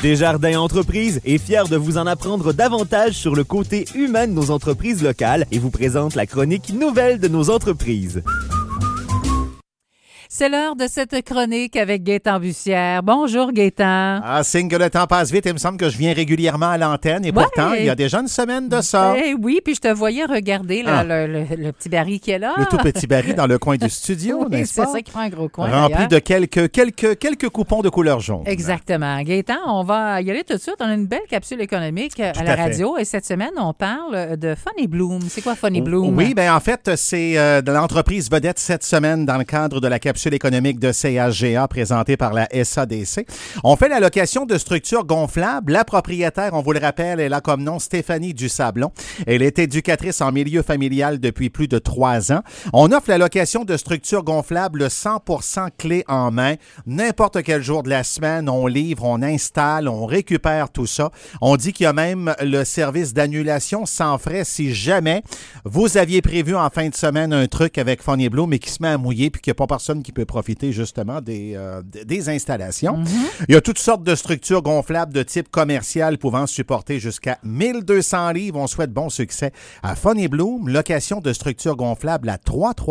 Desjardins Entreprises est fier de vous en apprendre davantage sur le côté humain de nos entreprises locales et vous présente la chronique Nouvelles de nos entreprises. C'est l'heure de cette chronique avec Gaétan Bussière. Bonjour Gaétan. Ah, signe que le temps passe vite. Il me semble que je viens régulièrement à l'antenne et pourtant, il y a déjà une semaine de ça. Oui, puis je te voyais regarder là, le petit baril qui est là. Le tout petit baril dans le coin du studio, oui, n'est-ce pas? C'est ça qui prend un gros coin. Rempli de quelques coupons de couleur jaune. Exactement. Gaétan, on va y aller tout de suite. On a une belle capsule économique à la radio et cette semaine, on parle de Funny Bloom. C'est quoi Funny Bloom? Oui, bien en fait, c'est de l'entreprise vedette cette semaine dans le cadre de la capsule économique de CHGA présentée par la SADC. On fait la location de structures gonflables. La propriétaire, on vous le rappelle, elle a comme nom Stéphanie Dusablon. Elle est éducatrice en milieu familial depuis plus de 3 ans. On offre la location de structures gonflables 100% clé en main. N'importe quel jour de la semaine, on livre, on installe, on récupère tout ça. On dit qu'il y a même le service d'annulation sans frais si jamais vous aviez prévu en fin de semaine un truc avec Funny Bloom mais qui se met à mouiller puis qu'il n'y a pas personne qui peut profiter justement des installations. Mm-hmm. Il y a toutes sortes de structures gonflables de type commercial pouvant supporter jusqu'à 1200 livres. On souhaite bon succès à Funny Bloom, location de structures gonflables à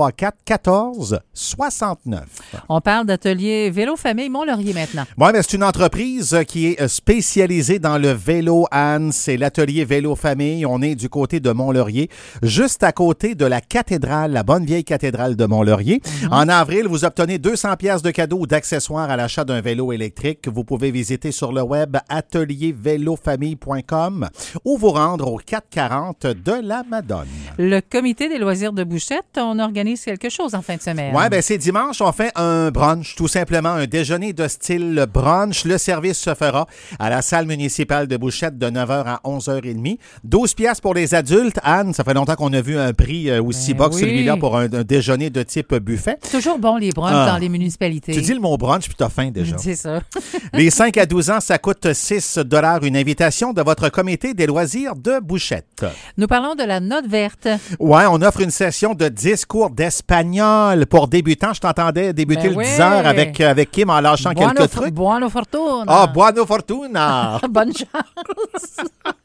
334-14-69. On parle d'atelier Vélo Famille Mont-Laurier maintenant. Oui, mais c'est une entreprise qui est spécialisée dans le vélo, Anne. C'est l'atelier Vélo Famille. On est du côté de Mont-Laurier, juste à côté de la cathédrale, la bonne vieille cathédrale de Mont-Laurier. Mm-hmm. En avril, vous obtenez 200 pièces de cadeaux ou d'accessoires à l'achat d'un vélo électrique. Vous pouvez visiter sur le web ateliervélofamille.com ou vous rendre au 440 de la Madone. Le comité des loisirs de Bouchette, on organise quelque chose en fin de semaine. Oui, bien c'est dimanche. On fait un brunch, tout simplement un déjeuner de style brunch. Le service se fera à la salle municipale de Bouchette de 9h à 11h30. 12 pièces pour les adultes. Anne, ça fait longtemps qu'on a vu un prix aussi bas que celui-là pour un déjeuner de type buffet. Toujours bon les brunchs dans les municipalités. Tu dis le mot brunch puis t'as faim déjà. C'est ça. Les 5 à 12 ans, ça coûte 6$ une invitation de votre comité des loisirs de Bouchette. Nous parlons de la note verte. Ouais, on offre une session de 10 cours d'espagnol pour débutants. Je t'entendais débuter le 10h avec Kim en lâchant quelques trucs. Buona fortuna. Ah, buona fortuna. Bonne chance.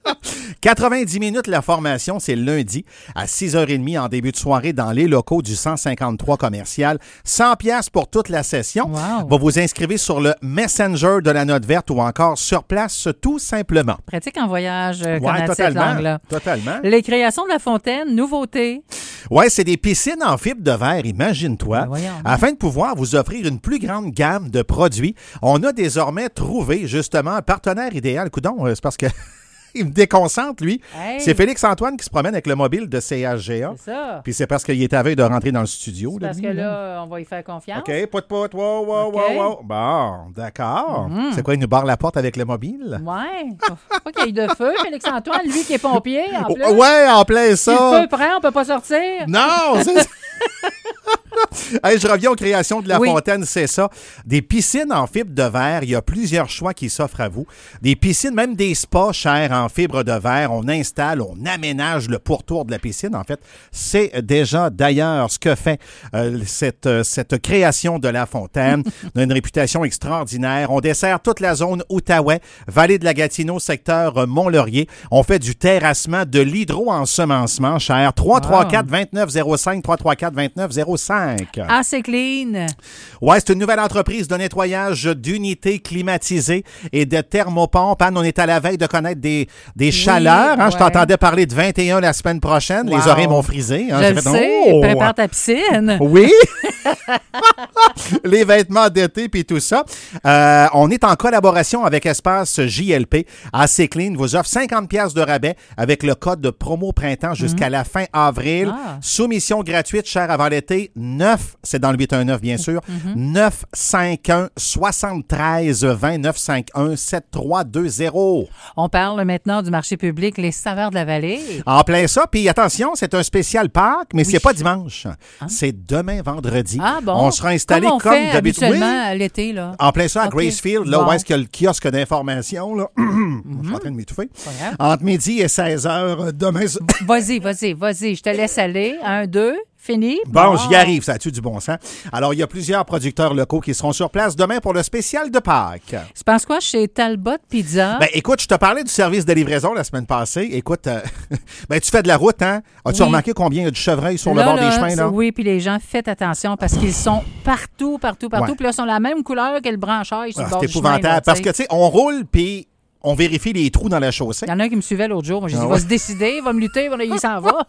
90 minutes la formation, c'est lundi à 6h30 en début de soirée dans les locaux du 153 commercial. 100 pièces pour toute la session. Wow. Vous vous inscrivez sur le Messenger de la note verte ou encore sur place tout simplement. Pratique en voyage connaître cette langue-là. Totalement. Les créations de La Fontaine, nouveauté. Oui, c'est des piscines en fibre de verre, imagine-toi. Afin de pouvoir vous offrir une plus grande gamme de produits, on a désormais trouvé justement un partenaire idéal. Coudon, c'est parce que il me déconcentre, lui. Hey. C'est Félix-Antoine qui se promène avec le mobile de CHGA. C'est ça. Puis c'est parce qu'il est à veille de rentrer dans le studio. C'est parce que là, on va y faire confiance. OK, pout. Wow. Bon, d'accord. Mm-hmm. C'est quoi, il nous barre la porte avec le mobile? Ouais. Pas qu'il y ait de feu, Félix-Antoine, lui qui est pompier, en plus. Ouais, en plein ça. Si le feu prend, on peut pas sortir. Non, c'est Hey, je reviens aux créations de La Fontaine, c'est ça. Des piscines en fibre de verre, il y a plusieurs choix qui s'offrent à vous. Des piscines, même des spas chers en fibre de verre, on installe, on aménage le pourtour de la piscine. En fait, c'est déjà d'ailleurs ce que fait cette création de La Fontaine. On a une réputation extraordinaire. On dessert toute la zone Outaouais, Vallée de la Gatineau, secteur Mont-Laurier. On fait du terrassement, de l'hydro-ensemencement cher. 334-2905, 334-2905. Assez clean. Ouais, c'est une nouvelle entreprise de nettoyage d'unités climatisées et de thermopompes. Anne, on est à la veille de connaître des chaleurs. Hein? Ouais. Je t'entendais parler de 21 la semaine prochaine. Wow. Les oreilles m'ont frisé. Hein? Je le sais. Prépare ta piscine. Oui. Les vêtements d'été puis tout ça. On est en collaboration avec Espace JLP. Assez Clean vous offre 50 pièces de rabais avec le code de promo printemps jusqu'à la fin avril. Soumission gratuite, chère avant l'été. 9, c'est dans le 819 bien sûr. 951 73 20 951 7320. On parle maintenant du marché public Les Saveurs de la Vallée. En plein ça. Puis attention, c'est un spécial Pâques, mais c'est pas dimanche. Hein? C'est demain vendredi. Ah bon? On sera installé comme d'habitude. Habituellement l'été, là. En plein ça, à Gracefield, là où est-ce qu'il y a le kiosque d'information, là. Je suis en train de m'étouffer. Entre midi et 16h demain. Vas-y. Je te laisse aller. 1, 2. Fini? Bon, j'y arrive, ça a-tu du bon sens? Alors, il y a plusieurs producteurs locaux qui seront sur place demain pour le spécial de Pâques. Tu penses quoi chez Talbot Pizza? Ben, écoute, je te parlais du service de livraison la semaine passée. Écoute, ben, tu fais de la route, hein? As-tu remarqué combien il y a du chevreuil sur le bord des chemins, là? Oui, puis les gens, faites attention parce qu'ils sont partout. Ouais. Puis là, ils sont la même couleur que le branchage sur le bord c'est du chemin. épouvantable. Là, parce que, tu sais, on roule, puis on vérifie les trous dans la chaussée. Il y en a un qui me suivait l'autre jour. Moi, j'ai dit, il va se décider, il va me lutter, il s'en va.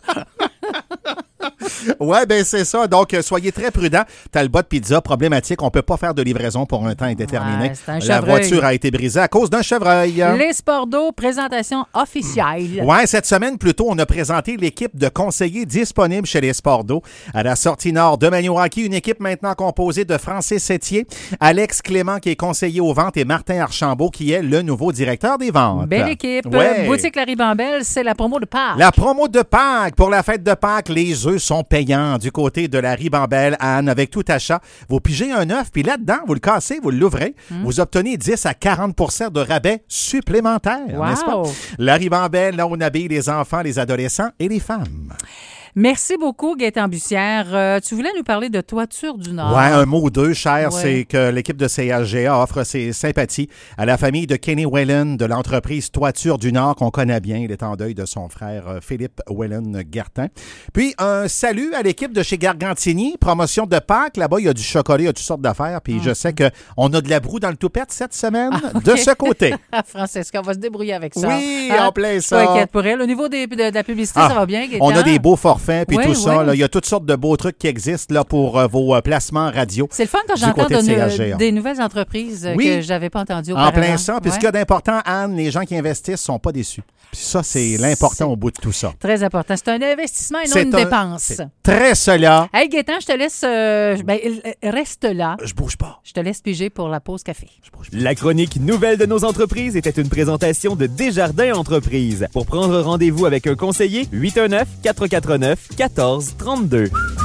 Oui, ben c'est ça. Donc, soyez très prudents. Talbot Pizza, problématique. On ne peut pas faire de livraison pour un temps indéterminé. Ouais, c'est un la chevreuil. voiture a été brisée à cause d'un chevreuil. Les sports d'eau, présentation officielle. Oui, cette semaine, plus tôt, on a présenté l'équipe de conseillers disponibles chez les sports d'eau. À la sortie nord de Maniwaki, une équipe maintenant composée de Francis Sétier, Alex Clément qui est conseiller aux ventes et Martin Archambault qui est le nouveau directeur des ventes. Belle équipe. Ouais. Boutique La Ribambelle, c'est la promo de Pâques. La promo de Pâques. Pour la fête de Pâques, les œufs sont payants du côté de la Ribambelle, Anne. Avec tout achat, vous pigez un œuf, puis là-dedans, vous le cassez, vous l'ouvrez, vous obtenez 10 à 40 de rabais supplémentaires, n'est-ce pas? La Ribambelle, là, on habille les enfants, les adolescents et les femmes. Merci beaucoup, Gaëtan Bussière. Tu voulais nous parler de Toiture du Nord. Ouais, un mot ou deux, cher, Ouais. c'est que l'équipe de CHGA offre ses sympathies à la famille de Kenny Whelan de l'entreprise Toiture du Nord qu'on connaît bien. Il est en deuil de son frère Philippe Whelan-Gartin. Puis un salut à l'équipe de chez Gargantini, promotion de Pâques. Là-bas, il y a du chocolat, il y a toutes sortes d'affaires. Puis je sais qu'on a de la broue dans le toupette cette semaine de ce côté. Francesca, on va se débrouiller avec ça. Oui, en plein ça. Pas inquiète pour elle. Au niveau de la publicité, ça va bien, Gaëtan? On a des beaux forfaits, puis Ouais, tout ça. ouais. Là, il y a toutes sortes de beaux trucs qui existent là, pour vos placements radio. C'est le fun quand du j'entends côté de CHGA. des nouvelles entreprises Oui. que je n'avais pas entendues En auparavant. plein ça. Puis ce Ouais. qu'il y a d'important, Anne, les gens qui investissent sont pas déçus. Puis ça, c'est l'important au bout de tout ça. Très important. C'est un investissement et non C'est une dépense. c'est très cela. Hey, Gaëtan, je te laisse... reste là. Je bouge pas. Je te laisse piger pour la pause café. La chronique nouvelle de nos entreprises était une présentation de Desjardins Entreprises. Pour prendre rendez-vous avec un conseiller, 819-449-1432.